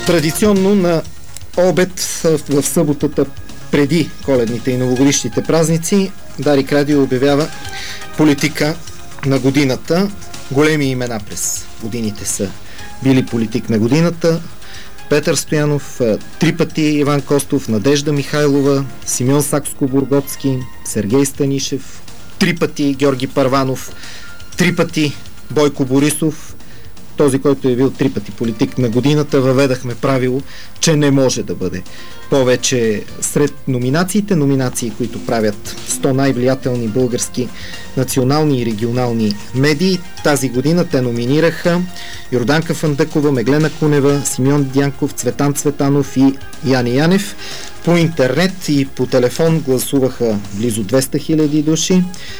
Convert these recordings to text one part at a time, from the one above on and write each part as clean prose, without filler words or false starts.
Традиционно на обед в съботата преди коледните и новогодишните празници Дарик Радио обявява политика на годината. Големи имена през годините са били политик на годината: Петър Стоянов, 3 пъти Иван Костов, Надежда Михайлова, Симеон Сакскобургготски, Сергей Станишев, 3 пъти Георги Първанов, 3 пъти Бойко Борисов. Този, който е бил 3 пъти политик на годината, въведахме правило, че не може да бъде повече сред номинации, които правят 100 най-влиятелни български национални и регионални медии. Тази година те номинираха Йорданка Фандъкова, Меглена Кунева, Симеон Дянков, Цветан Цветанов и Яни Янев. По интернет и по телефон гласуваха близо 200 000 души.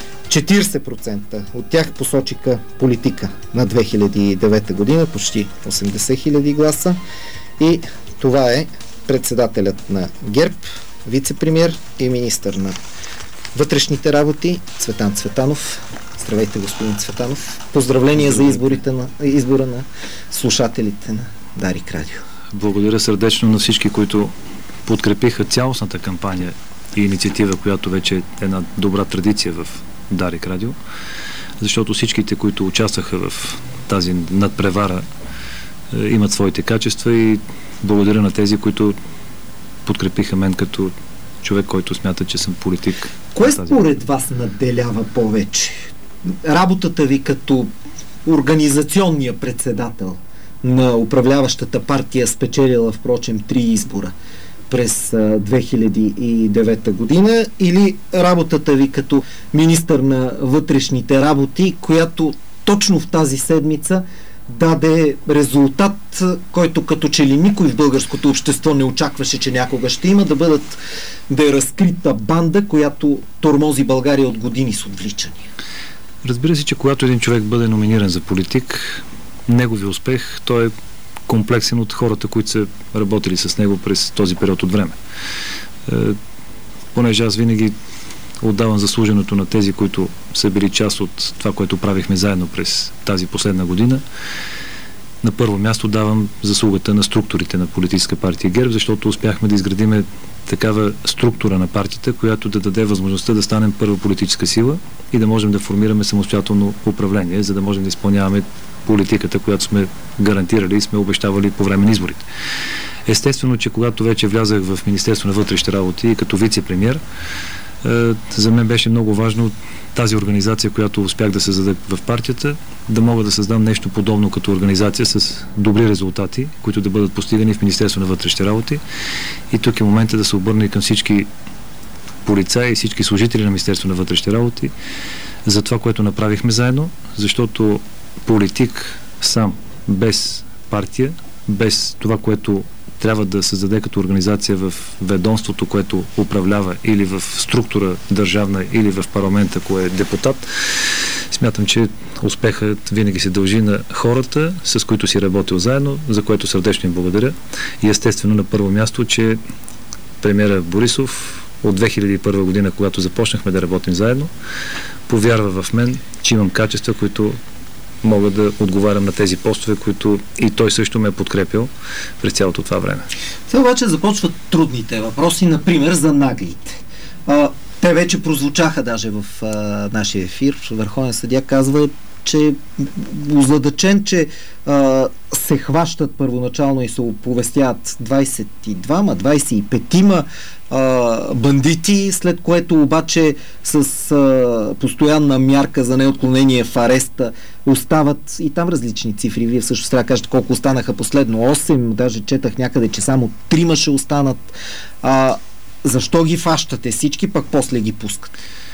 40% от тях посочиха политика на 2009 година, почти 80 000 гласа. И това е председателят на ГЕРБ, вице-премиер и министър на вътрешните работи Цветан Цветанов. Здравейте, господин Цветанов. Поздравления за избора на слушателите на Дарик Радио. Благодаря сърдечно на всички, които подкрепиха цялостната кампания и инициатива, която вече е една добра традиция в Дарик Радио, защото всичките, които участваха в тази надпревара, имат своите качества и благодаря на тези, които подкрепиха мен като човек, който смята, че съм политик. Кое според вас надделява повече? Работата ви като организационния председател на управляващата партия, спечелила впрочем 3 избора през 2009 година, или работата ви като министър на вътрешните работи, която точно в тази седмица даде резултат, който като че ли никой в българското общество не очакваше, че някога ще има, да е разкрита банда, която тормози България от години с отвличания? Разбира се, че когато един човек бъде номиниран за политик, неговия успех, той е комплексен от хората, които са работили с него през този период от време. Понеже аз винаги отдавам заслуженото на тези, които са били част от това, което правихме заедно през тази последна година. На първо място давам заслугата на структурите на политическа партия ГЕРБ, защото успяхме да изградиме такава структура на партията, която да даде възможността да станем първа политическа сила и да можем да формираме самостоятелно управление, за да можем да изпълняваме политиката, която сме гарантирали и сме обещавали по време на изборите. Естествено, че когато вече влязах в Министерство на вътрешните работи и като вице-премиер, за мен беше много важно тази организация, която успях да създада в партията, да мога да създам нещо подобно като организация с добри резултати, които да бъдат постигани в Министерство на вътрешните работи. И тук е момента да се обърне към всички полицаи и всички служители на Министерство на вътрешните работи за това, което направихме заедно, защото политик сам, без партия, без това, което трябва да създаде като организация в ведомството, което управлява, или в структура държавна, или в парламента, кой е депутат, смятам, че успехът винаги се дължи на хората, с които си работил заедно, за което сърдечно им благодаря. И естествено на първо място, че премиера Борисов от 2001 година, когато започнахме да работим заедно, повярва в мен, че имам качества, които мога да отговарям на тези постове, които и той също ме е подкрепил през цялото това време. Сега обаче започват трудните въпроси, например за наглите. Те вече прозвучаха даже в нашия ефир. Върховен съдия казва, че озадачен, че се хващат първоначално и се оповестяват 22-ма, 25-ма бандити, след което обаче с постоянна мярка за неотклонение в ареста остават и там различни цифри. Вие всъщност трябва да кажете колко останаха последно. 8, даже четах някъде, че само 3 ще останат. Защо ги фащате всички, пък после ги пускат?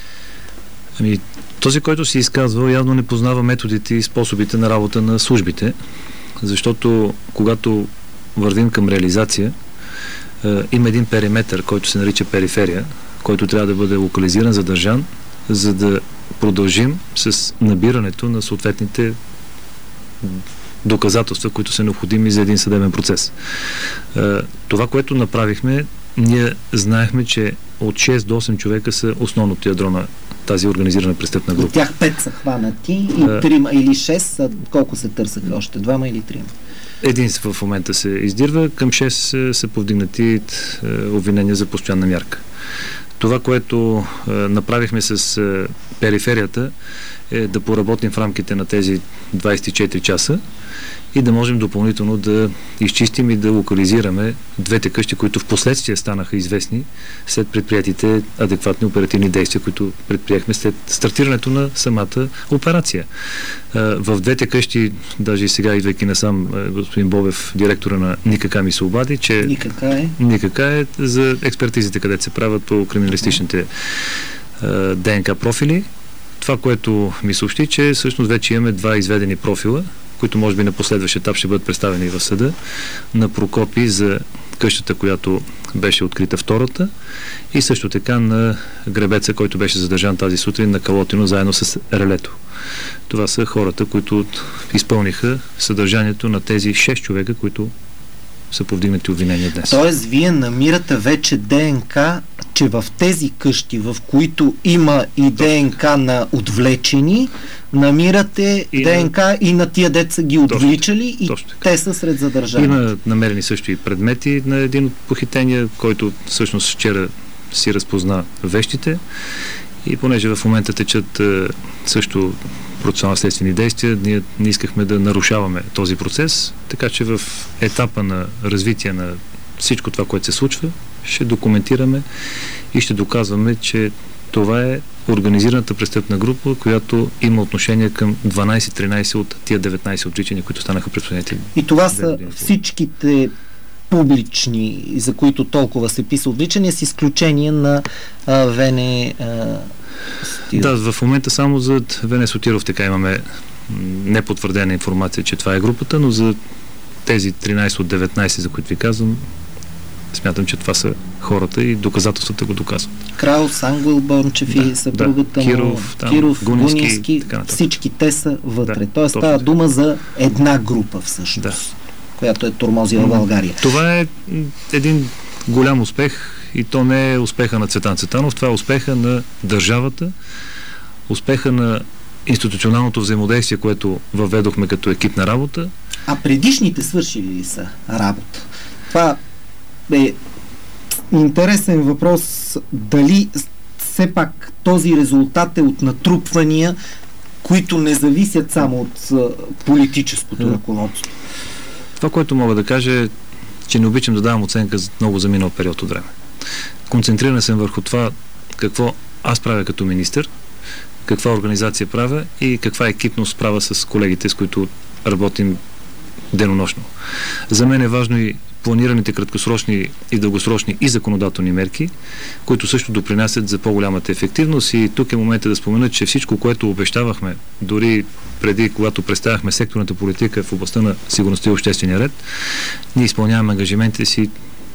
Този, който се изказва, явно не познава методите и способите на работа на службите, защото когато вървим към реализация, има един периметър, който се нарича периферия, който трябва да бъде локализиран, задържан, за да продължим с набирането на съответните доказателства, които са необходими за един съдебен процес. Това, което направихме, ние знаехме, че от 6 до 8 човека са основното ядро на тази организирана престъпна група. От тях 5 са хванати и 3 или 6, колко се търсаха още? 2 или 3? Един в момента се издирва, към 6 са повдигнати обвинения за постоянна мярка. Това, което направихме с периферията, е да поработим в рамките на тези 24 часа и да можем допълнително да изчистим и да локализираме двете къщи, които в последствие станаха известни след предприятите адекватни оперативни действия, които предприехме след стартирането на самата операция. В двете къщи, даже и сега, идвайки насам, господин Бобев, директора на НИКК, ми се обади, че НИКК е за експертизите, където се правят по криминалистичните ДНК профили. Това, което ми съобщи, че всъщност вече имаме 2 изведени профила, които може би на последващ етап ще бъдат представени в съда, на Прокопи за къщата, която беше открита втората, и също така на гребеца, който беше задържан тази сутрин на Калотино, заедно с релето. Това са хората, които изпълниха съдържанието на тези 6 човека, които са повдигнати обвинения днес. Тоест, вие намирате вече ДНК, че в тези къщи, в които има и ДНК на отвлечени, намирате и ДНК и на тия деца ги отвличали и те са сред задържани. Има намерени също и предмети на един от похитения, който всъщност вчера си разпозна вещите, и понеже в момента течат също процесуално следствени действия, ние не искахме да нарушаваме този процес, така че в етапа на развитие на всичко това, което се случва, ще документираме и ще доказваме, че това е организираната престъпна група, която има отношение към 12-13 от тия 19 отвличания, които станаха през последните. И това са всичките публични, за които толкова се писа отвличания, с изключение на Вене Сотиров. Да, в момента само за Вене Сотиров така имаме непотвърдена информация, че това е групата, но за тези 13 от 19, за които ви казвам, смятам, че това са хората и доказателствата го доказват. Краус, Ангел Бончев и съпругата Киров, Гунински, всички те са вътре. Тоест става дума за една група всъщност, която е тормозила България. Това е един голям успех и то не е успеха на Цветан Цветанов, това е успеха на държавата, успеха на институционалното взаимодействие, което въведохме като екипна работа. А предишните свършили ли са работа? Това е интересен въпрос, дали все пак този резултат е от натрупвания, които не зависят само от политическото ръководство. Това, което мога да кажа, е, че не обичам да давам оценка много за минал период от време. Концентриран съм върху това какво аз правя като министър, каква организация правя и каква екипност правя с колегите, с които работим денонощно. За мен е важно и планираните краткосрочни и дългосрочни и законодателни мерки, които също допринасят за по-голямата ефективност, и тук е момента да спомена, че всичко, което обещавахме дори преди, когато представяхме секторната политика в областта на сигурността и обществения ред, ние изпълняваме ангажиментите си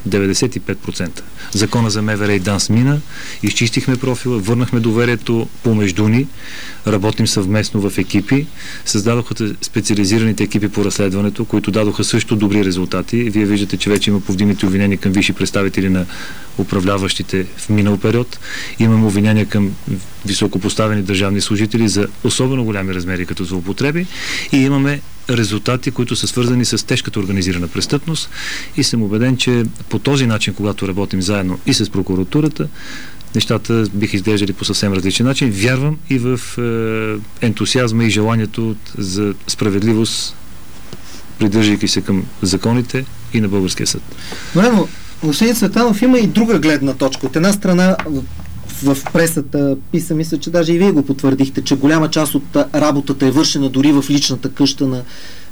95%. Закона за МВР и ДАНС мина, изчистихме профила, върнахме доверието помежду ни, работим съвместно в екипи, създадоха специализираните екипи по разследването, които дадоха също добри резултати. Вие виждате, че вече има повдигнати обвинения към висши представители на управляващите в минал период. Имаме обвинения към високопоставени държавни служители за особено голями размери като злоупотреби, и имаме резултати, които са свързани с тежката организирана престъпност, и съм убеден, че по този начин, когато работим заедно и с прокуратурата, нещата бих изглеждали по съвсем различен начин. Вярвам и в ентусиазма и желанието за справедливост, придържайки се към законите и на българския съд. Добре, но господин Цветанов, има и друга гледна точка. От една страна в пресата писа, мисля, че даже и вие го потвърдихте, че голяма част от работата е вършена дори в личната къща на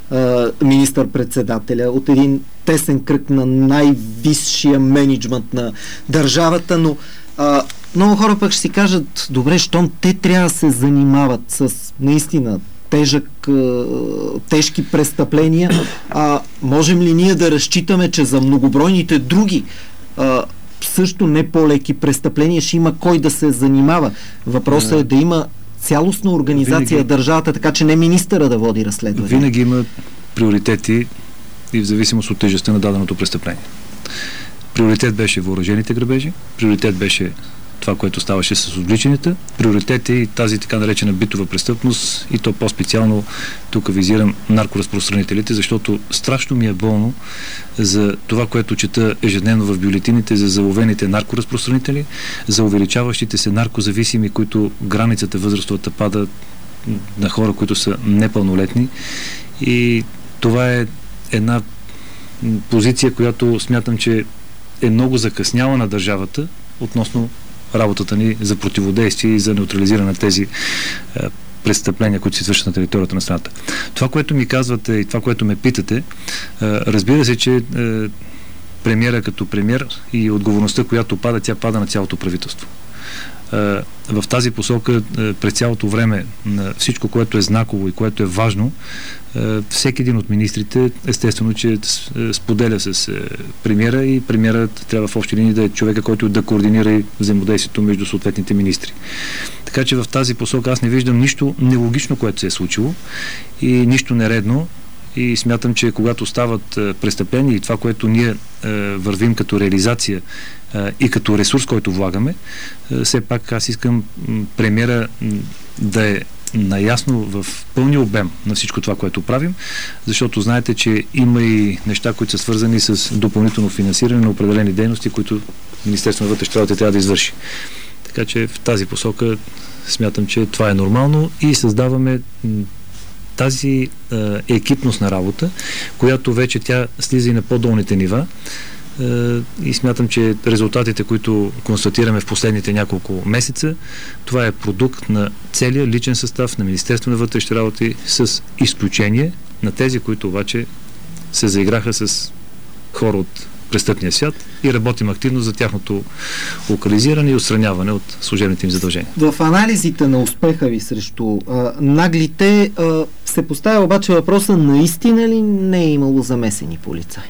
министър-председателя, от един тесен кръг на най-висшия мениджмънт на държавата, но много хора пък ще си кажат, добре, щом те трябва да се занимават с наистина тежки престъпления, можем ли ние да разчитаме, че за многобройните други също не по-леки престъпления ще има кой да се занимава? Въпросът е да има цялостна организация в държавата, така че не министъра да води разследване. Винаги има приоритети и в зависимост от тежестта на даденото престъпление. Приоритет беше въоръжените грабежи, приоритет беше това, което ставаше с отвличанията. Приоритет е и тази така наречена битова престъпност и то по-специално тук визирам наркоразпространителите, защото страшно ми е болно за това, което чета ежедневно в бюлетините за заловените наркоразпространители, за увеличаващите се наркозависими, които границата възрастовата пада на хора, които са непълнолетни. И това е една позиция, която смятам, че е много закъсняла на държавата относно работата ни за противодействие и за неутрализиране на тези престъпления, които се свършат на територията на страната. Това, което ми казвате и това, което ме питате, разбира се, че премиера като премиер и отговорността, която пада, тя пада на цялото правителство. В тази посока през цялото време на всичко, което е знаково и което е важно, всеки един от министрите естествено, че споделя с премиера и премиерът трябва в общи линии да е човека, който да координира и взаимодействието между съответните министри. Така че в тази посока аз не виждам нищо нелогично, което се е случило и нищо нередно. И смятам, че когато стават престъпления и това, което ние вървим като реализация и като ресурс, който влагаме, все пак аз искам премиера да е наясно в пълния обем на всичко това, което правим, защото знаете, че има и неща, които са свързани с допълнително финансиране на определени дейности, които Министерството на вътрешните работи трябва да извърши. Така че в тази посока смятам, че това е нормално и създаваме тази екипност на работа, която вече тя слиза и на по-долните нива и смятам, че резултатите, които констатираме в последните няколко месеца, това е продукт на целия личен състав на Министерството на вътрешните работи с изключение на тези, които обаче се заиграха с хора от престъпния свят и работим активно за тяхното локализиране и отстраняване от служебните им задължения. В анализите на успеха ви срещу наглите се поставя обаче въпроса, наистина ли не е имало замесени полицаи?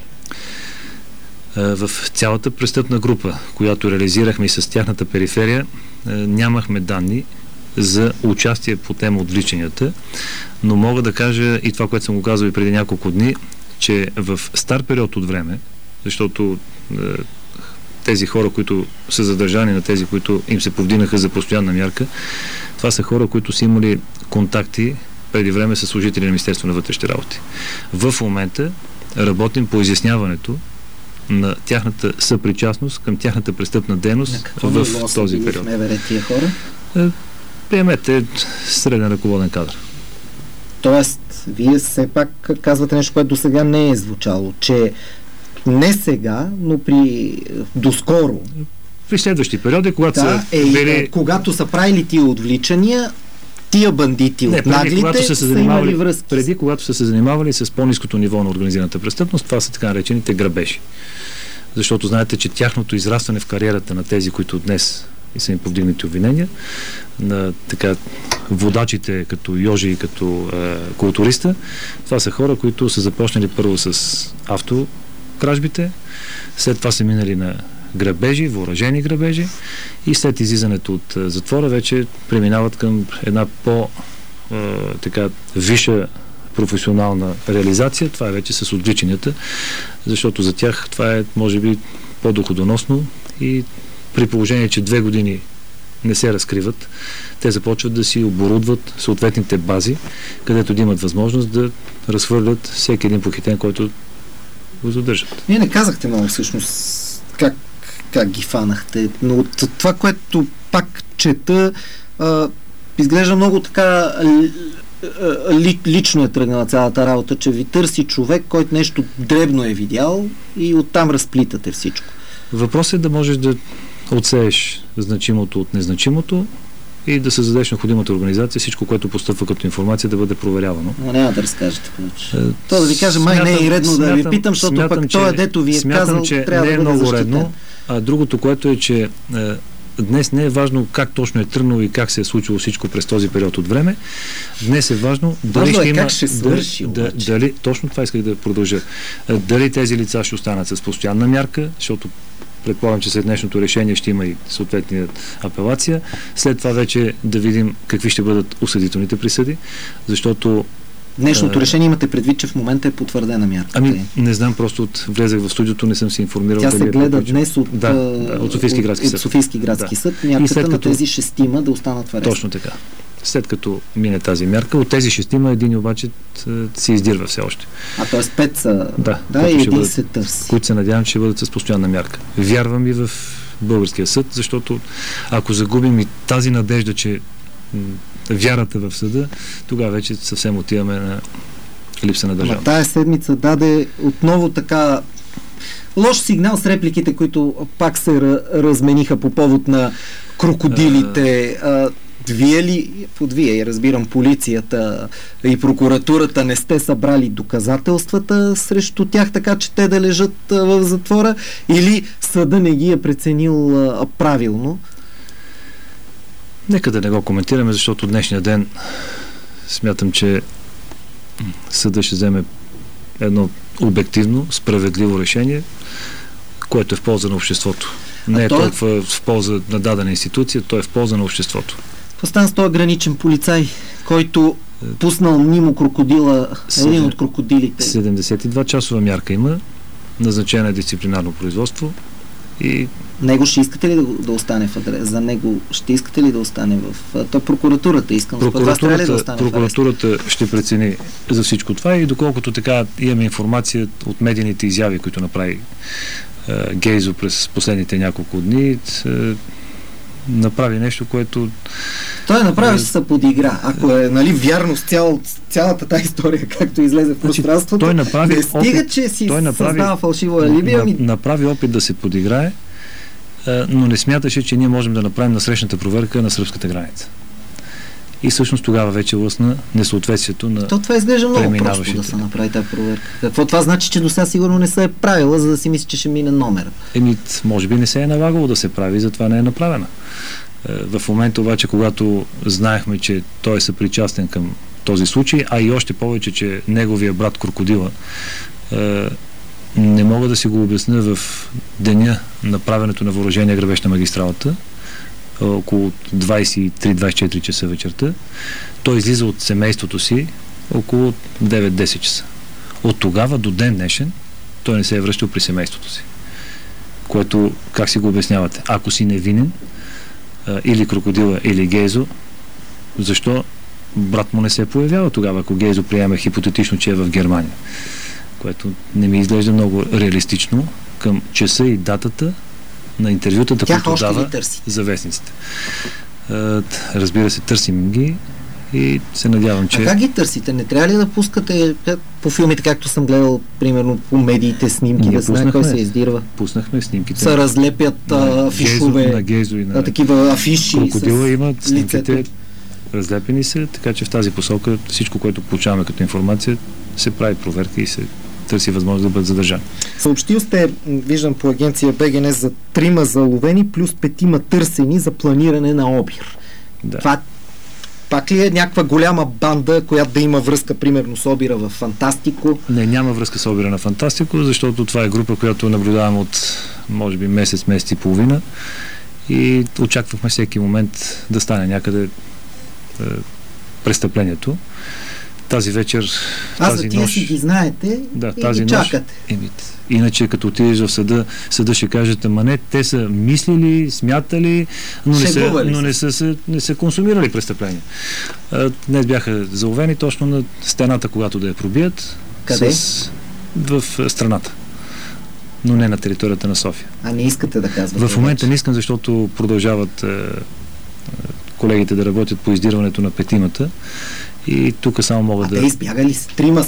В цялата престъпна група, която реализирахме и с тяхната периферия, нямахме данни за участие по тема отвличанията, но мога да кажа и това, което съм го казал и преди няколко дни, че в стар период от време, защото тези хора, които са задържани на тези, които им се повдигнаха за постоянна мярка, това са хора, които са имали контакти преди време с служители на Министерството на вътрешните работи. В момента работим по изясняването на тяхната съпричастност към тяхната престъпна дейност в този период. Тия хора? Приемете среден ръководен кадър. Тоест, вие все пак казвате нещо, което до сега не е звучало, че не сега, но доскоро. При следващи периоди, когато когато са правили тия отвличания, тия бандити от наглите са имали връзки. Преди, когато са се занимавали с по-ниското ниво на организираната престъпност, това са така наречените грабежи. Защото знаете, че тяхното израстване в кариерата на тези, които днес и са им повдигнати обвинения, на така водачите като Йожи и като културиста, това са хора, които са започнали първо с автокражбите, след това са минали на грабежи, въоръжени грабежи и след излизането от затвора вече преминават към една висша професионална реализация. Това е вече с отвличанията, защото за тях това е, може би, по-доходоносно и при положение, че 2 години не се разкриват, те започват да си оборудват съответните бази, където да имат възможност да разхвърлят всеки един похитен, който го задържат. Вие не казахте много всъщност как ги фанахте, но от това, което пак чета, изглежда много така лично е тръгнала цялата работа, че ви търси човек, който нещо дребно е видял и оттам разплитате всичко. Въпросът е да можеш да отсееш значимото от незначимото и да създадеш необходимата организация, всичко, което постъпва като информация, да бъде проверявано. Но няма да разкажете повече. То да ви кажа, май не е и редно да ви питам, защото пък той, дето ви е казал, че трябва не е да бъде много защитен. редно. А другото, което е, че днес не е важно как точно е тръгнало и как се е случило всичко през този период от време. Днес е важно дали ще има... как ще свърши, дали, точно това исках да продължа. Дали тези лица ще останат с постоянна мярка, защото предполагам, че след днешното решение ще има и съответния апелация. След това вече да видим какви ще бъдат осъдителните присъди, защото Днешното решение имате предвид, че в момента е потвърдена мярка. Не знам, просто влезах в студиото, не съм се информирал. Тя се гледа днес от Софийски градски съд. Софийски градски съд. Мярката на тези 6 да останат в ареста. Точно така. След като мине тази мярка, от тези 6 един обаче се издирва все още. Т.е. 5 са... и един се търси. Които се надявам, че ще бъдат с постоянна мярка. Вярвам и в българския съд, защото ако загубим и тази надежда, че вярата в съда, тогава вече съвсем отиваме на липса на държава. Тая седмица даде отново така лош сигнал с репликите, които пак се размениха по повод на крокодилите. Вие, разбирам, полицията и прокуратурата не сте събрали доказателствата срещу тях, така че те да лежат в затвора, или съда не ги е преценил правилно? Нека да не го коментираме, защото днешния ден смятам, че съда ще вземе едно обективно, справедливо решение, което е в полза на обществото. Не е толкова в полза на дадена институция, то е в полза на обществото. Остан с този граничен полицай, който пуснал мимо крокодила, един от крокодилите. 72-часова мярка има, назначена е дисциплинарно производство и... Него ще искате ли да остане в адрес? За него ще искате ли да остане в... Прокуратурата искам. Прокуратурата ще прецени за всичко това и доколкото така имаме информация от медийните изяви, които направи Гейзо през последните няколко дни, направи нещо, което... Той направи се подигра. Ако е вярно с цялата тази история, както излезе в пространството, той направи не стига, че си създава фалшиво алиби. Направи опит да се подиграе, но не смяташе, че ние можем да направим насрещната проверка на сръбската граница. И всъщност тогава вече лъсна несъответствието на това изглежда много просто да се направи тази проверка. Какво това значи, че до сега сигурно не се е правила, за да си мисли, че ще мине номера? Може би не се е налагало да се прави, затова не е направена. В момента обаче, когато знаехме, че той е съпричастен към този случай, а и още повече, че неговия брат Крокодила, не мога да си го обясня в деня на правенето на въоръжения грабеж на магистралата, около 23-24 часа вечерта, той излиза от семейството си около 9-10 часа. От тогава до ден днешен той не се е връщал при семейството си. Което, как си го обяснявате? Ако си невинен, или Крокодила, или Гейзо, защо брат му не се появява тогава, ако Гейзо приема хипотетично, че е в Германия? Което не ми изглежда много реалистично към часа и датата на интервютата, които дава за вестниците. Разбира се, търсим ги и се надявам, че... А как ги търсите? Не трябва ли да пускате по филмите, както съм гледал, примерно по медиите снимки, да знае кой се издирва? Пуснахме снимките. Се разлепят афишове, на Гейзо и на такива афиши. Крокодила имат снимките, разлепени се, така че в тази посока всичко, което получаваме като информация, се прави проверка и се търси възможност да бъдат задържани. Съобщил сте, виждам по агенция БГН, за 3 заловени плюс 5 търсени за планиране на обир. Да. Това пак ли е някаква голяма банда, която да има връзка, примерно, с обира в Фантастико? Не, няма връзка с обира на Фантастико, защото това е група, която наблюдавам от, може би, месец и половина и очаквахме всеки момент да стане някъде престъплението. Тази вечер, тази нощ... си ги знаете и тази ги чакате. Иначе, като отидеш в съда ще кажете, не, те са мислили, смятали, но не са консумирали престъпления. Днес бяха заловени точно на стената, когато да я пробият. Къде? В страната. Но не на територията на София. А не искате да казвате? В момента не искам, защото продължават колегите да работят по издирването на 5-мата. И тук само могат да... Те избягали с 5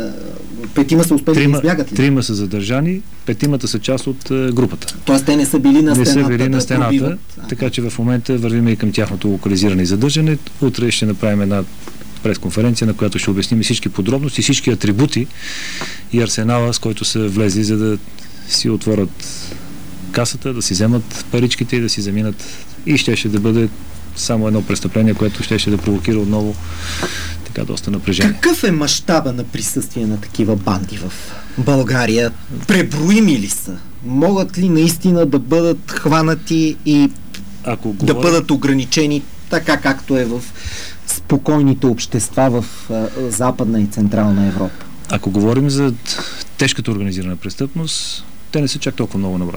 са успели да избягат ли? 3 са задържани, 5-мата са част от групата. Тоест те не са били на стената. Не са били на стената, така че в момента вървим и към тяхното локализиране и задържане. Утре ще направим една пресконференция, на която ще обясним всички подробности, всички атрибути и арсенала, с който са влезли, за да си отворят касата, да си вземат паричките и да си заминат. И ще да бъде само едно престъпление, което ще да провокира отново така доста напрежение. Какъв е мащаба на присъствие на такива банди в България? Преброими ли са? Могат ли наистина да бъдат хванати и да бъдат ограничени така, както е в спокойните общества в Западна и Централна Европа? Ако говорим за тежката организирана престъпност, те не са чак толкова много на брой.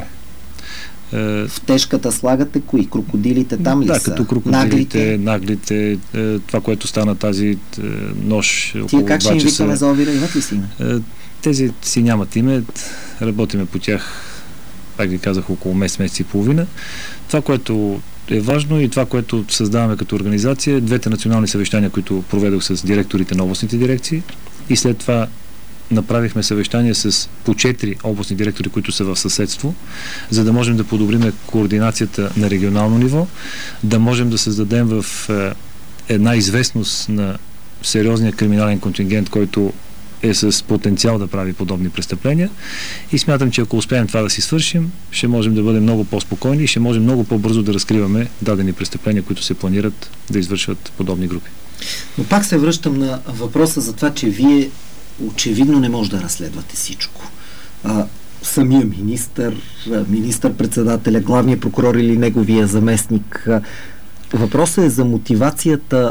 В тежката слагате кои? Крокодилите там ли са? Да, като крокодилите, наглите, това, което стана тази нощ около 2 часа. Тия как ще им викаме за обира? Имат ли си име? Тези си нямат име. Работиме по тях, как ви казах, около месец и половина. Това, което е важно и това, което създаваме като организация, двете национални съвещания, които проведох с директорите на областните дирекции, и след това направихме съвещание с по 4 областни директори, които са в съседство, за да можем да подобрим координацията на регионално ниво, да можем да създадем в една известност на сериозния криминален контингент, който е с потенциал да прави подобни престъпления, и смятам, че ако успеем това да си свършим, ще можем да бъдем много по-спокойни и ще можем много по-бързо да разкриваме дадени престъпления, които се планират да извършват подобни групи. Но пак се връщам на въпроса за това, че вие очевидно не може да разследвате всичко. Самия министър-председателя, главният прокурор или неговия заместник. Въпросът е за мотивацията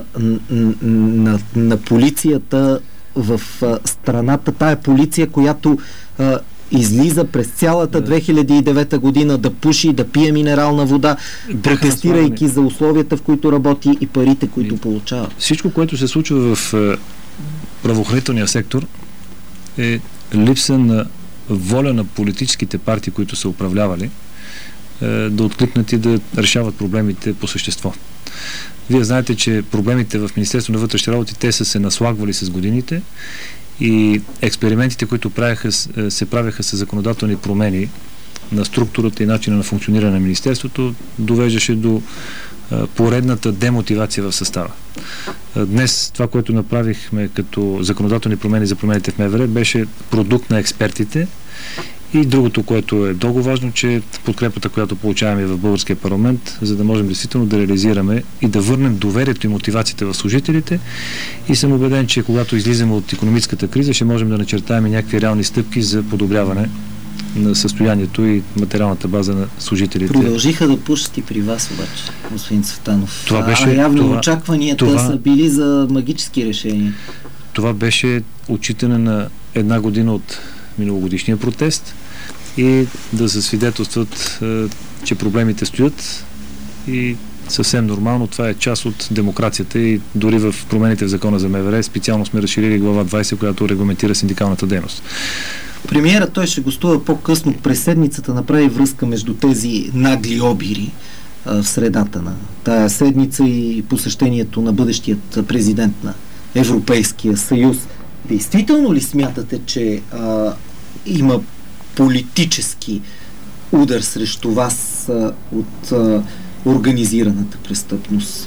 на полицията в страната. Тая полиция, която излиза през цялата 2009 година да пуши, да пие минерална вода, протестирайки за условията, в които работи и парите, които получава. Всичко, което се случва в правоохранителния сектор, е липса на воля на политическите партии, които са управлявали, да откликнат и да решават проблемите по същество. Вие знаете, че проблемите в Министерството на вътрешните работи, те са се наслагвали с годините и експериментите, които се правеха с законодателни промени на структурата и начина на функциониране на Министерството, довеждаше до поредната демотивация в състава. Днес това, което направихме като законодателни промени за промените в МВР, беше продукт на експертите. И другото, което е много важно, че подкрепата, която получаваме в българския парламент, за да можем действително да реализираме и да върнем доверието и мотивацията в служителите. И съм убеден, че когато излизаме от икономическата криза, ще можем да начертаем някакви реални стъпки за подобряване на състоянието и материалната база на служителите. Продължиха да пушат и при вас обаче, господин Цветанов. Това беше, явно очакванията са били за магически решения. Това беше отчитане на една година от миналогодишния протест и да се свидетелстват, че проблемите стоят, и съвсем нормално, това е част от демокрацията, и дори в промените в закона за МВР специално сме разширили глава 20, която регламентира синдикалната дейност. Премиерът, той ще гостува по-късно през седмицата, направи връзка между тези нагли обири в средата на тая седмица и посещението на бъдещият президент на Европейския съюз. Действително ли смятате, че има политически удар срещу вас от организираната престъпност?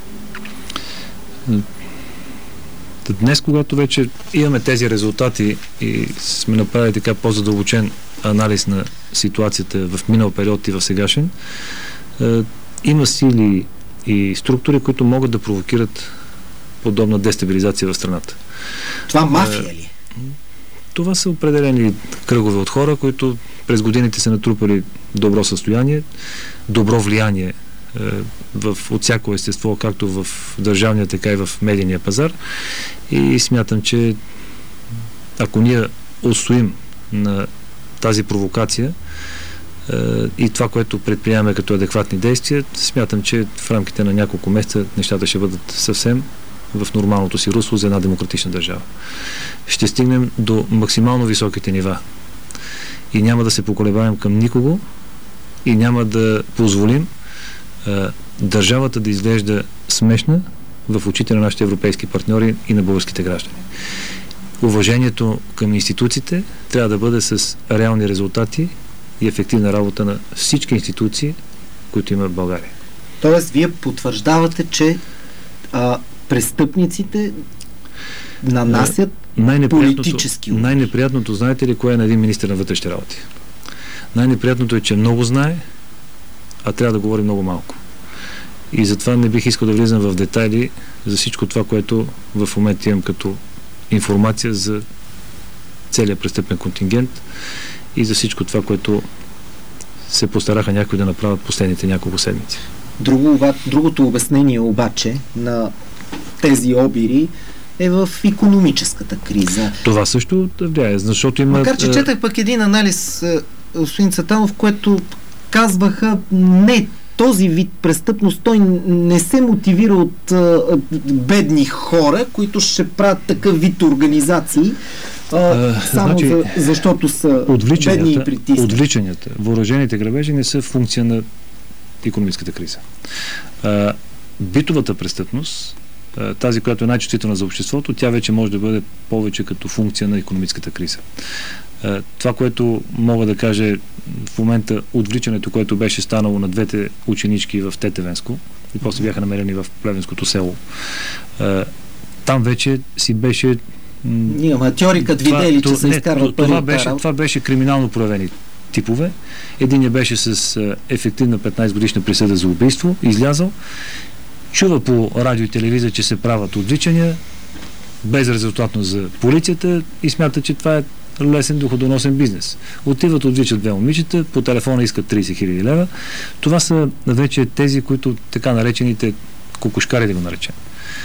Днес, когато вече имаме тези резултати и сме направили така по-задълбочен анализ на ситуацията в минал период и в сегашен, има сили и структури, които могат да провокират подобна дестабилизация в страната. Това мафия ли? Това са определени кръгове от хора, които през годините са натрупали добро състояние, добро влияние от всяко естество, както в държавния, така и в медийния пазар. И смятам, че ако ние устоим на тази провокация и това, което предприемаме като адекватни действия, смятам, че в рамките на няколко месеца нещата ще бъдат съвсем в нормалното си русло за една демократична държава. Ще стигнем до максимално високите нива и няма да се поколебаем към никого и няма да позволим държавата да изглежда смешна в очите на нашите европейски партньори и на българските граждани. Уважението към институциите трябва да бъде с реални резултати и ефективна работа на всички институции, които има в България. Тоест, вие потвърждавате, че престъпниците нанасят политически удар. Най-неприятното, знаете ли, кое е на един министър на вътрешните работи? Най-неприятното е, че много знае, а трябва да говори много малко. И затова не бих искал да влизам в детайли за всичко това, което в момента имам като информация за целият престъпен контингент и за всичко това, което се постараха някои да направят последните няколко седмици. Другото обяснение обаче на тези обири е в икономическата криза. Това също влияе, защото има... Макар че четах пък един анализ, господин Цветанов, което казваха, не, този вид престъпност, той не се мотивира от бедни хора, които ще правят такъв вид организации, само защото са бедни и притиснати. Отвличанията, въоръжените грабежи не са функция на икономическата криза. Битовата престъпност, тази, която е най-чувствителна за обществото, тя вече може да бъде повече като функция на икономическата криза. Това, което мога да кажа в момента, отвличането, което беше станало на двете ученички в Тетевенско и после бяха намерени в Плевенското село, там вече си беше... Ние аматьорикът видели, че се изкарват пари от тази работа. Това беше криминално проявени типове. Единият беше с ефективна 15 годишна присъда за убийство, излязъл, чува по радио и телевизия, че се правят отвличания, безрезултатно за полицията и смята, че това е лесен доходоносен бизнес. Отиват, отвличат две момичета, по телефона искат 30 000 лева. Това са вече тези, които така наречените кокошкари, да го наречем.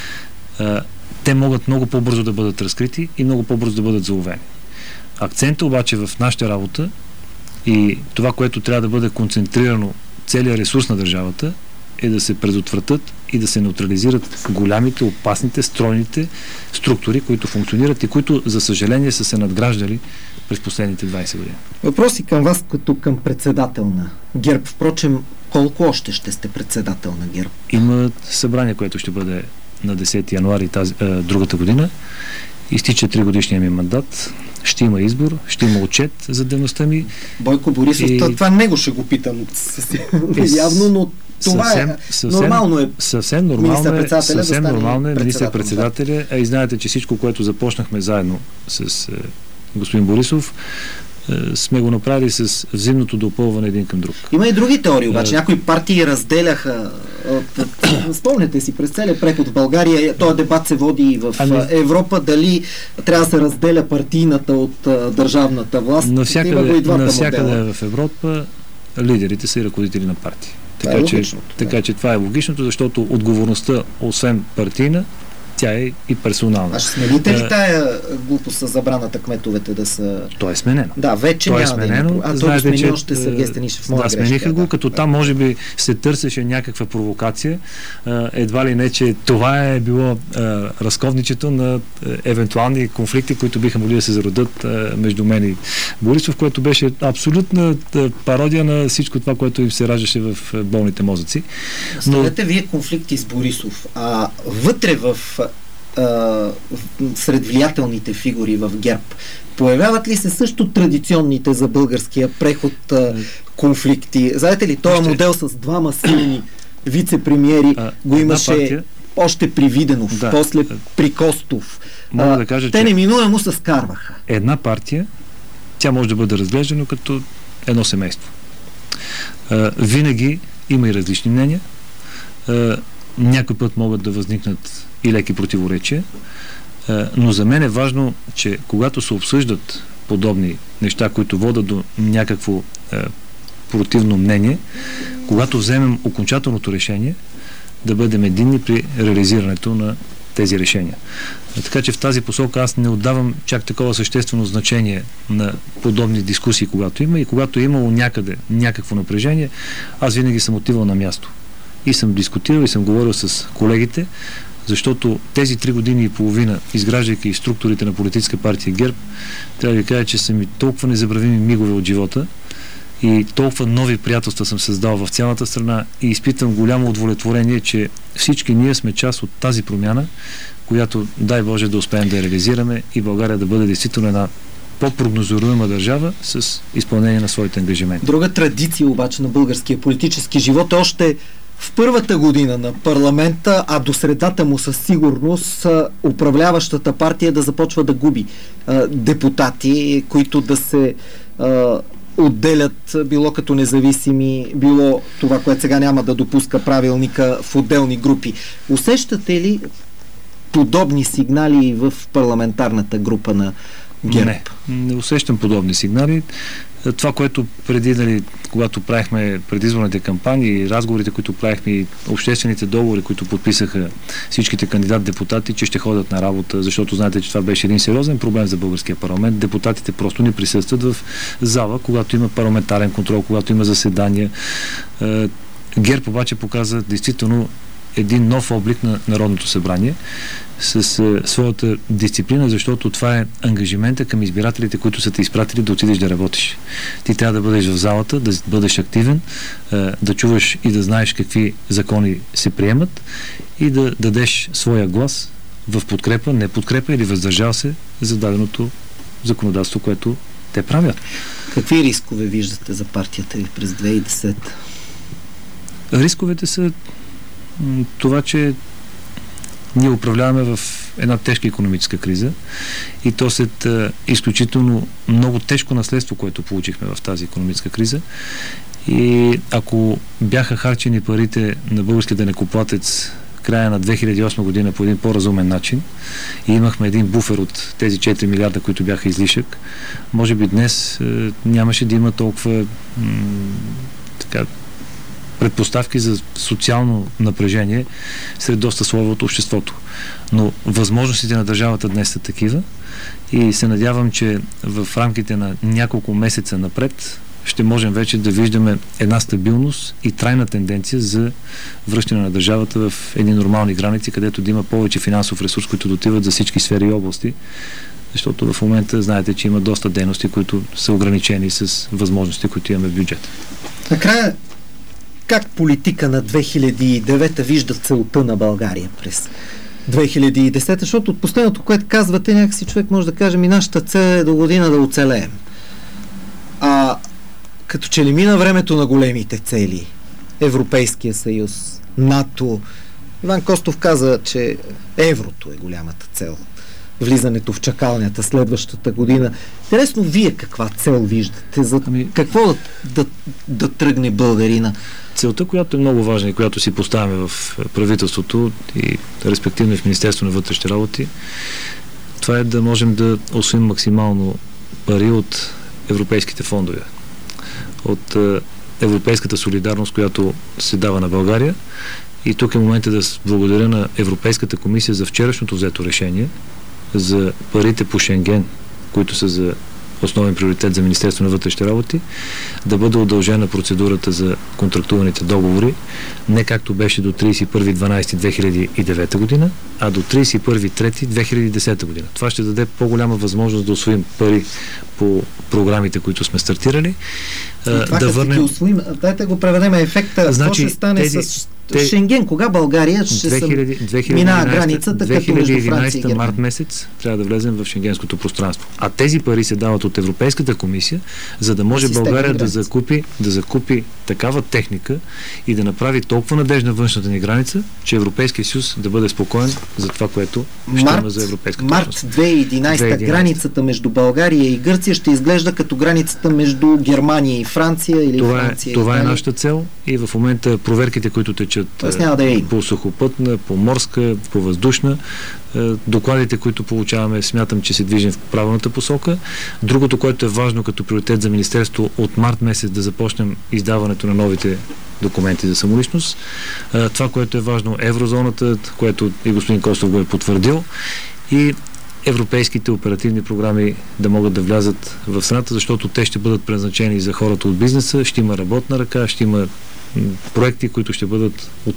Те могат много по-бързо да бъдат разкрити и много по-бързо да бъдат заловени. Акцентът обаче в нашата работа и това, което трябва да бъде концентрирано целият ресурс на държавата, е да се предотвратят и да се неутрализират голямите, опасните, стройните структури, които функционират и които, за съжаление, са се надграждали през последните 20 години. Въпроси към вас като към председател на ГЕРБ. Впрочем, колко още ще сте председател на ГЕРБ? Има събрание, което ще бъде на 10 януари другата година. Изтича 3-годишния ми мандат. Ще има избор, ще има отчет за дейността ми. Бойко Борисов, това него ще го питам явно, но това нормално е. Съвсем нормално е министър-председателя, а и знаете, че всичко, което започнахме заедно с господин Борисов, сме го направили с взаимното допълване един към друг. Има и други теории, обаче. Някои партии разделяха. Спомняте си, през целия преход в България, този дебат се води и в Европа, дали трябва да се разделя партийната от държавната власт. Навсякъде в Европа лидерите са и ръководители на партии. Така че това е логичното, защото отговорността, освен партийна, тя е и персонална. А ще смените ли тая глупост с забраната кметовете да са... То е сменено. Да, вече няма сменено. да има. Смени още Сергей Станишев. Да, смениха го, като там може би се търсеше някаква провокация. Едва ли не, че това е било разковничето на евентуални конфликти, които биха могли да се зародят между мен и Борисов, което беше абсолютна пародия на всичко това, което им се раждаше в болните мозъци. Ставете вие конфликти с Борисов, а вътре сред влиятелните фигури в ГЕРБ, появяват ли се също традиционните за българския преход конфликти? Знаете ли, този модел с двама силни вице-премиери го имаше още при Виденов, после при Костов. Мога да кажа, те неминуемо се скарваха. Една партия, тя може да бъде разглеждана като едно семейство. Винаги има и различни мнения. Някой път могат да възникнат и леки противоречия, но за мен е важно, че когато се обсъждат подобни неща, които водят до някакво противно мнение, когато вземем окончателното решение, да бъдем единни при реализирането на тези решения. Така че в тази посока аз не отдавам чак такова съществено значение на подобни дискусии, когато има, и когато е имало някъде някакво напрежение, аз винаги съм отивал на място. И съм дискутирал, и съм говорил с колегите, защото тези 3 години и половина, изграждайки структурите на политическа партия ГЕРБ, трябва да ви кажа, че са ми толкова незабравими мигове от живота и толкова нови приятелства съм създал в цялата страна и изпитам голямо удовлетворение, че всички ние сме част от тази промяна, която, дай Боже, да успеем да реализираме и България да бъде действително една по-прогнозируема държава с изпълнение на своите ангажименти. Друга традиция обаче на българския политически живот е още в първата година на парламента, а до средата му със сигурност управляващата партия да започва да губи депутати, които да се отделят било като независими, било това, което сега няма да допуска правилника, в отделни групи. Усещате ли подобни сигнали в парламентарната група на ГЕРБ? Не усещам подобни сигнали. Това, което преди, когато правихме предизборните кампании, разговорите, които правихме и обществените договори, които подписаха всичките кандидат-депутати, че ще ходят на работа, защото знаете, че това беше един сериозен проблем за българския парламент. Депутатите просто не присъстват в зала, когато има парламентарен контрол, когато има заседания. ГЕРБ обаче показа действително един нов облик на Народното събрание с своята дисциплина, защото това е ангажимента към избирателите, които са те изпратили да отидеш да работиш. Ти трябва да бъдеш в залата, да бъдеш активен, да чуваш и да знаеш какви закони се приемат и да дадеш своя глас в подкрепа, не подкрепа или въздържал се за даденото законодателство, което те правят. Какви рискове виждате за партията ви през 2010? Рисковете са това, че ние управляваме в една тежка икономическа криза и то след изключително много тежко наследство, което получихме в тази икономическа криза. И ако бяха харчени парите на българския данъкоплатец края на 2008 година по един по-разумен начин и имахме един буфер от тези 4 милиарда, които бяха излишък, може би днес нямаше да има толкова предпоставки за социално напрежение сред доста слоеве от обществото. Но възможностите на държавата днес са такива и се надявам, че в рамките на няколко месеца напред ще можем вече да виждаме една стабилност и трайна тенденция за връщане на държавата в едни нормални граници, където да има повече финансов ресурс, които дотиват за всички сфери и области, защото в момента знаете, че има доста дейности, които са ограничени с възможности, които имаме в бюджета. Накрая, как политика на 2009 вижда целта на България през 2010? Защото от последното, което казвате, някакси човек може да каже, нашата цел е до година да оцелеем. Като че ли мина времето на големите цели, Европейския съюз, НАТО, Иван Костов каза, че еврото е голямата цел. Влизането в чакалнята следващата година. Интересно, вие каква цел виждате? За какво да тръгне българина? Целта, която е много важна и която си поставяме в правителството и респективно в Министерството на вътрешните работи, това е да можем да усвоим максимално пари от европейските фондове. От европейската солидарност, която се дава на България. И тук е момента да благодаря на Европейската комисия за вчерашното взето решение за парите по Шенген, които са за основен приоритет за Министерство на вътрешните работи, да бъде удължена процедурата за контрактуваните договори, не както беше до 31.12.2009 година, а до 31.3.2010 година. Това ще даде по-голяма възможност да усвоим пари по програмите, които сме стартирали. Да върнем... Дайте го преведем ефекта. Значи, какво ще стане с Шенген? Кога България ще минава границата, като между Франция и Германия? Март месец трябва да влезем в шенгенското пространство. А тези пари се дават от Европейската комисия, за да може България да закупи такава техника и да направи толкова надежна външната ни граница, че Европейския съюз да бъде спокоен за това, което ще има за Европейската общност. Март 2011 границата между България и Гърция ще изглежда като границата между Германия и Франция или Франция и Италия. Това е нашата цел и в момента проверките, които течат по сухопътна, по морска, по въздушна, докладите, които получаваме, смятам, че се движим в правилната посока. Другото, което е важно като приоритет за Министерство, от март месец да започнем издаването на новите документи за самоличност. Това, което е важно, еврозоната, което и господин Костов го е потвърдил, и европейските оперативни програми да могат да влязат в страната, защото те ще бъдат предназначени за хората от бизнеса, ще има работна ръка, ще има проекти, които ще бъдат от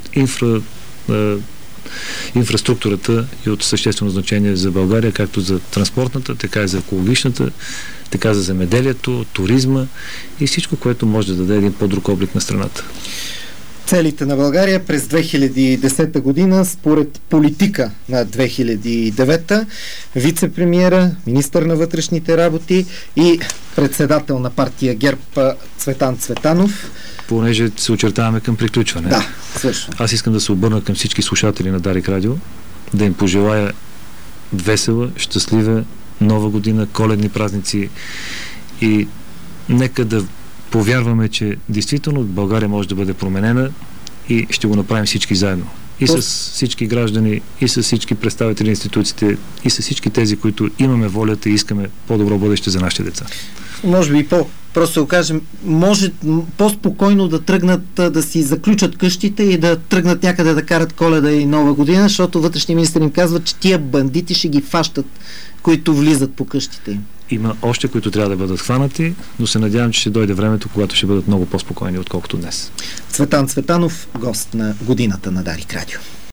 инфраструктурата и от съществено значение за България, както за транспортната, така и за екологичната, така за земеделието, туризма и всичко, което може да даде един по-друг облик на страната. Целите на България през 2010 година според политика на 2009, вице-премиера, министър на вътрешните работи и председател на партия ГЕРБ Цветан Цветанов. Понеже се очертаваме към приключване. Да, също. Аз искам да се обърна към всички слушатели на Дарик Радио, да им пожелая весела, щастлива нова година, коледни празници и нека да повярваме, че действително България може да бъде променена и ще го направим всички заедно. И с всички граждани, и с всички представители на институциите, и с всички тези, които имаме волята и искаме по-добро бъдеще за нашите деца. Може би просто се окажем, може по-спокойно да тръгнат, да си заключат къщите и да тръгнат някъде да карат Коледа и Нова година, защото вътрешния министър им казва, че тия бандити ще ги фащат, които влизат по къщите им. Има още, които трябва да бъдат хванати, но се надявам, че ще дойде времето, когато ще бъдат много по-спокойни, отколкото днес. Цветан Цветанов, гост на годината на Дарик Радио.